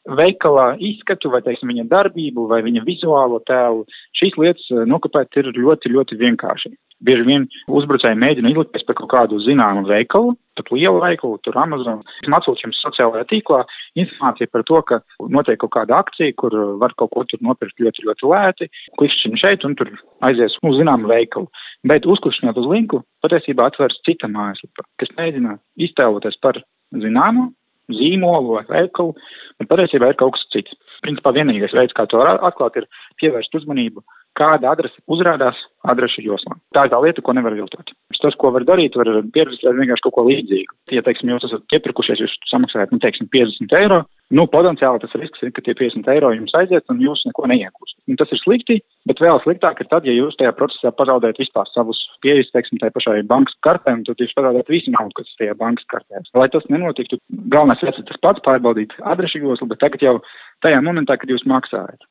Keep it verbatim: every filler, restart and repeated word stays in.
veikala izskatu, vai, teiksim, viņa darbību, vai viņa vizuālo tēlu. Šīs lietas nokopēt ir ļoti, ļoti vienkārši. Bieži vien uzbrucēji mēģina izlikties par kaut kādu zināmu veikalu, pat lielu veikalu, tur Amazon. Atsūta jums sociālajā tīklā informācija par to, ka notiek kaut kāda akcija, kur var kaut ko tur nopirkt ļoti, ļoti lēti. Klikšķiņ šeit un tur aizies uz zināmu veikalu. Bet uzklikšķinot uz linku, patiesībā atvērs cita mājaslapa, kas mēģina iztēloties par zināmu zīmolu vai veikalu, bet patiesībā ir kaut kas cits. Principā vienīgais veids, kā to atklāt, ir pievērst uzmanību, kāda adrese uzrādās adrešu joslā. Tā ir tā lieta, ko nevar viltot. Tas, ko var darīt, var pierakstīt vienkārši kaut ko līdzīgu. Ja, teiksim, jūs esat iepirkušies, jūs samaksājat, nu, teiksim, piecdesmit eiro, nu, potenciāli tas risks ir, ka tie piecdesmit eiro jums aiziet un jūs neko neiegūstat. Un tas ir slikti, bet vēl sliktāk ir tad, ja jūs tajā procesā pazaudējat vispār savus pieejas, teiksim, tai pašai bankas kartē, un tad jūs pazaudējat visu naudu, kas tajā bankas kartē. Lai tas nenotiktu, galvenais veids ir tas pats pārbaudīt adrešu joslu, bet tagad jau tajā momentā, kad jūs maksājat.